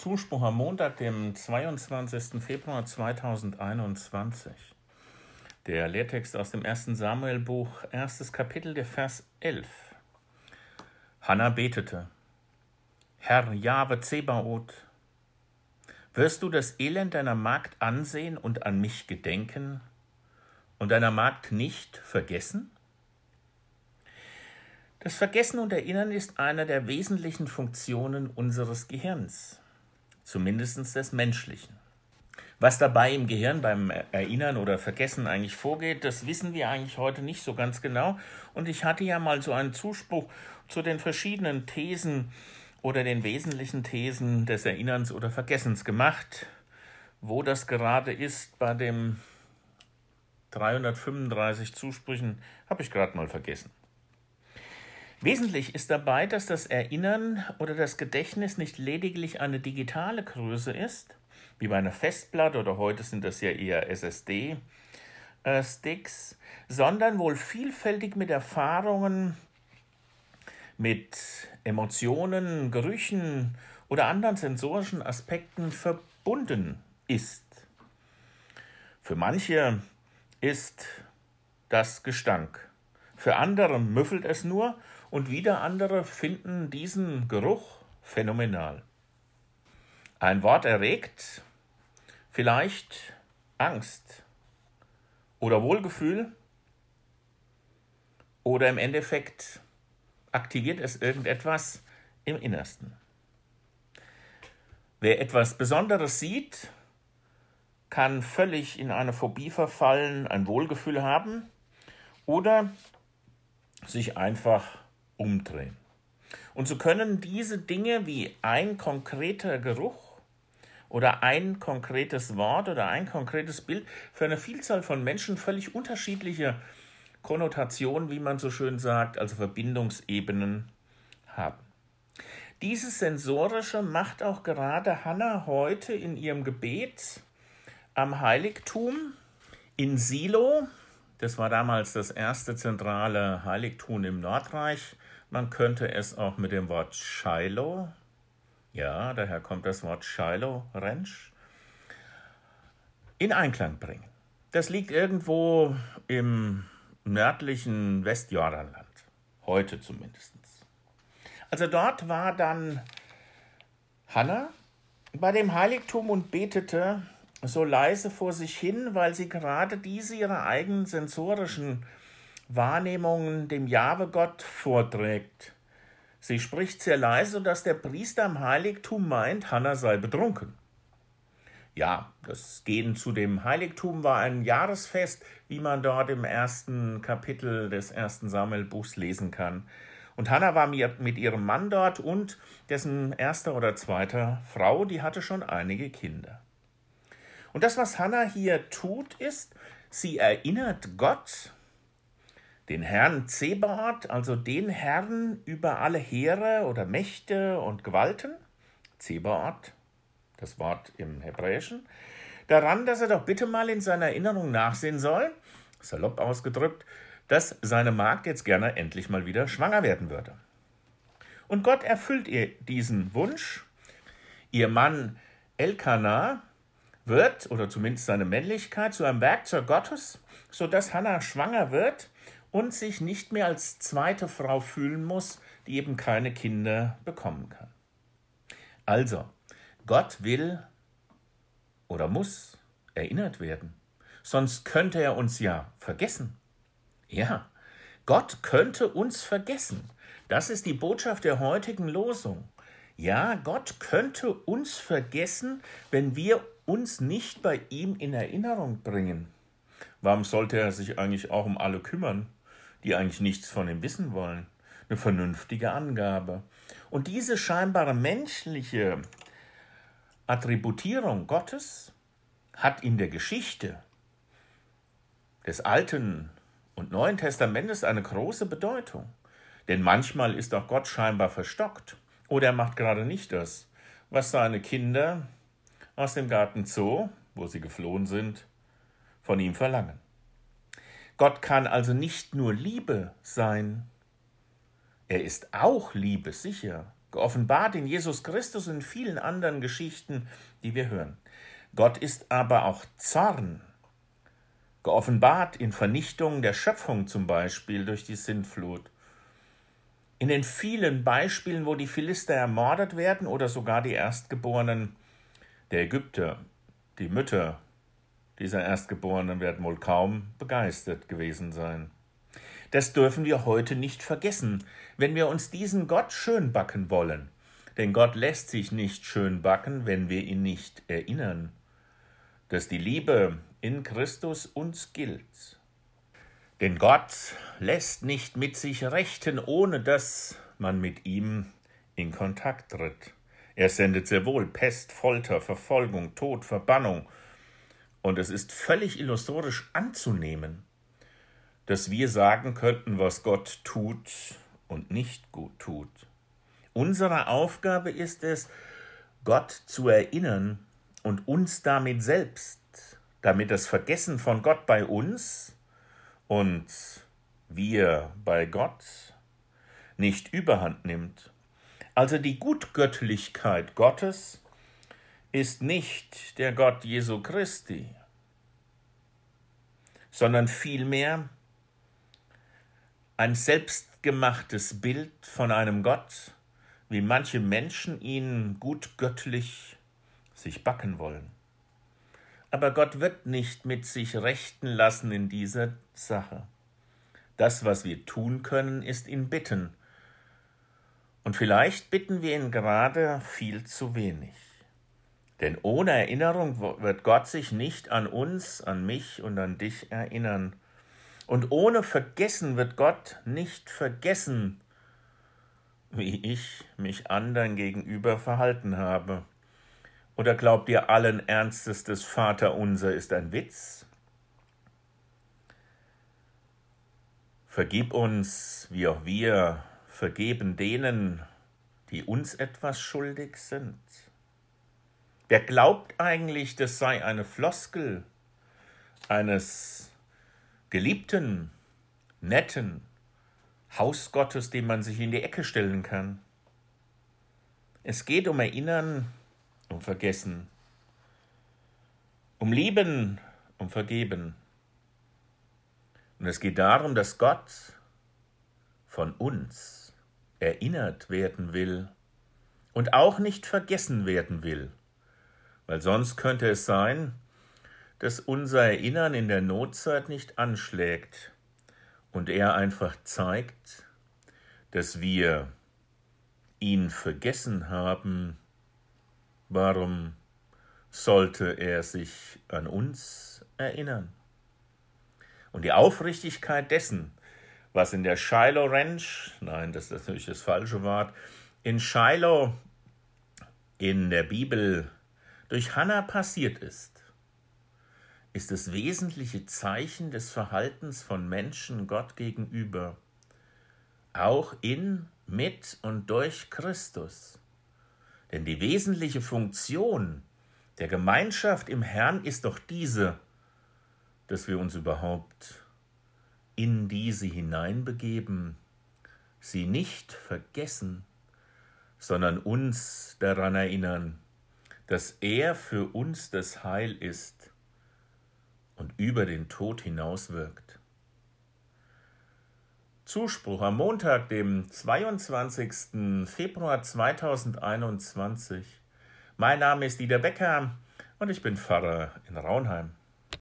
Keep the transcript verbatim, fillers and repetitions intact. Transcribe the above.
Zuspruch am Montag, dem zweiundzwanzigsten Februar zweitausendeinundzwanzig. Der Lehrtext aus dem ersten Samuel-Buch, erstes Kapitel, der Vers elf. Hannah betete: Herr Jahwe Zebaoth, wirst du das Elend deiner Magd ansehen und an mich gedenken und deiner Magd nicht vergessen? Das Vergessen und Erinnern ist eine der wesentlichen Funktionen unseres Gehirns, zumindest des menschlichen. Was dabei im Gehirn beim Erinnern oder Vergessen eigentlich vorgeht, das wissen wir eigentlich heute nicht so ganz genau. Und ich hatte ja mal so einen Zuspruch zu den verschiedenen Thesen oder den wesentlichen Thesen des Erinnerns oder Vergessens gemacht. Wo das gerade ist bei den dreihundertfünfunddreißig Zusprüchen, habe ich gerade mal vergessen. Wesentlich ist dabei, dass das Erinnern oder das Gedächtnis nicht lediglich eine digitale Größe ist, wie bei einer Festplatte, oder heute sind das ja eher S S D-Sticks, sondern wohl vielfältig mit Erfahrungen, mit Emotionen, Gerüchen oder anderen sensorischen Aspekten verbunden ist. Für manche ist das Gestank, für andere müffelt es nur, und wieder andere finden diesen Geruch phänomenal. Ein Wort erregt vielleicht Angst oder Wohlgefühl oder im Endeffekt aktiviert es irgendetwas im Innersten. Wer etwas Besonderes sieht, kann völlig in eine Phobie verfallen, ein Wohlgefühl haben oder sich einfach umdrehen. Und so können diese Dinge wie ein konkreter Geruch oder ein konkretes Wort oder ein konkretes Bild für eine Vielzahl von Menschen völlig unterschiedliche Konnotationen, wie man so schön sagt, also Verbindungsebenen haben. Dieses Sensorische macht auch gerade Hannah heute in ihrem Gebet am Heiligtum in Silo. Das war damals das erste zentrale Heiligtum im Nordreich. Man könnte es auch mit dem Wort Shiloh, ja, daher kommt das Wort Shiloh, Rensch, in Einklang bringen. Das liegt irgendwo im nördlichen Westjordanland, heute zumindest. Also dort war dann Hannah bei dem Heiligtum und betete so leise vor sich hin, weil sie gerade diese ihre eigenen sensorischen Wahrnehmungen dem Jahwe-Gott vorträgt. Sie spricht sehr leise, sodass der Priester am Heiligtum meint, Hannah sei betrunken. Ja, das Gehen zu dem Heiligtum war ein Jahresfest, wie man dort im ersten Kapitel des ersten Samuel-Buchs lesen kann. Und Hannah war mit ihrem Mann dort und dessen erster oder zweiter Frau, die hatte schon einige Kinder. Und das, was Hannah hier tut, ist, sie erinnert Gott, den Herrn Zebaoth, also den Herrn über alle Heere oder Mächte und Gewalten, Zebaoth, das Wort im Hebräischen, daran, dass er doch bitte mal in seiner Erinnerung nachsehen soll, salopp ausgedrückt, dass seine Magd jetzt gerne endlich mal wieder schwanger werden würde. Und Gott erfüllt ihr diesen Wunsch. Ihr Mann Elkanah wird, oder zumindest seine Männlichkeit, zu einem Werkzeug Gottes, sodass Hannah schwanger wird und sich nicht mehr als zweite Frau fühlen muss, die eben keine Kinder bekommen kann. Also, Gott will oder muss erinnert werden, sonst könnte er uns ja vergessen. Ja, Gott könnte uns vergessen. Das ist die Botschaft der heutigen Losung. Ja, Gott könnte uns vergessen, wenn wir uns nicht bei ihm in Erinnerung bringen. Warum sollte er sich eigentlich auch um alle kümmern, die eigentlich nichts von ihm wissen wollen? Eine vernünftige Angabe. Und diese scheinbare menschliche Attributierung Gottes hat in der Geschichte des Alten und Neuen Testamentes eine große Bedeutung. Denn manchmal ist auch Gott scheinbar verstockt oder er macht gerade nicht das, was seine Kinder aus dem Garten Zoo, wo sie geflohen sind, von ihm verlangen. Gott kann also nicht nur Liebe sein, er ist auch Liebe, sicher. geoffenbart in Jesus Christus und in vielen anderen Geschichten, die wir hören. Gott ist aber auch Zorn, geoffenbart in Vernichtung der Schöpfung zum Beispiel durch die Sintflut. In den vielen Beispielen, wo die Philister ermordet werden oder sogar die Erstgeborenen der Ägypter, die Mütter dieser Erstgeborenen werden wohl kaum begeistert gewesen sein. Das dürfen wir heute nicht vergessen, wenn wir uns diesen Gott schön backen wollen. Denn Gott lässt sich nicht schön backen, wenn wir ihn nicht erinnern, dass die Liebe in Christus uns gilt. Denn Gott lässt nicht mit sich rechten, ohne dass man mit ihm in Kontakt tritt. Er sendet sehr wohl Pest, Folter, Verfolgung, Tod, Verbannung. Und es ist völlig illusorisch anzunehmen, dass wir sagen könnten, was Gott tut und nicht gut tut. Unsere Aufgabe ist es, Gott zu erinnern und uns damit selbst, damit das Vergessen von Gott bei uns und wir bei Gott nicht überhand nimmt. Also die Gutgöttlichkeit Gottes ist nicht der Gott Jesu Christi, sondern vielmehr ein selbstgemachtes Bild von einem Gott, wie manche Menschen ihn gutgöttlich sich backen wollen. Aber Gott wird nicht mit sich rechten lassen in dieser Sache. Das, was wir tun können, ist ihn bitten. Und vielleicht bitten wir ihn gerade viel zu wenig. Denn ohne Erinnerung wird Gott sich nicht an uns, an mich und an dich erinnern. Und ohne Vergessen wird Gott nicht vergessen, wie ich mich anderen gegenüber verhalten habe. Oder glaubt ihr allen Ernstes, das Vaterunser ist ein Witz? Vergib uns, wie auch wir vergeben denen, die uns etwas schuldig sind. Wer glaubt eigentlich, das sei eine Floskel eines geliebten, netten Hausgottes, den man sich in die Ecke stellen kann? Es geht um Erinnern, um Vergessen, um Lieben, um Vergeben. Und es geht darum, dass Gott von uns erinnert werden will und auch nicht vergessen werden will. Weil sonst könnte es sein, dass unser Erinnern in der Notzeit nicht anschlägt und er einfach zeigt, dass wir ihn vergessen haben. Warum sollte er sich an uns erinnern? Und die Aufrichtigkeit dessen, was in der Shiloh Ranch, nein, das ist natürlich das falsche Wort, in Shiloh in der Bibel durch Hannah passiert ist, ist das wesentliche Zeichen des Verhaltens von Menschen Gott gegenüber, auch in, mit und durch Christus. Denn die wesentliche Funktion der Gemeinschaft im Herrn ist doch diese, dass wir uns überhaupt in diese hineinbegeben, sie nicht vergessen, sondern uns daran erinnern, dass er für uns das Heil ist und über den Tod hinaus wirkt. Zuspruch am Montag, dem zweiundzwanzigsten Februar zweitausendeinundzwanzig. Mein Name ist Dieter Becker und ich bin Pfarrer in Raunheim.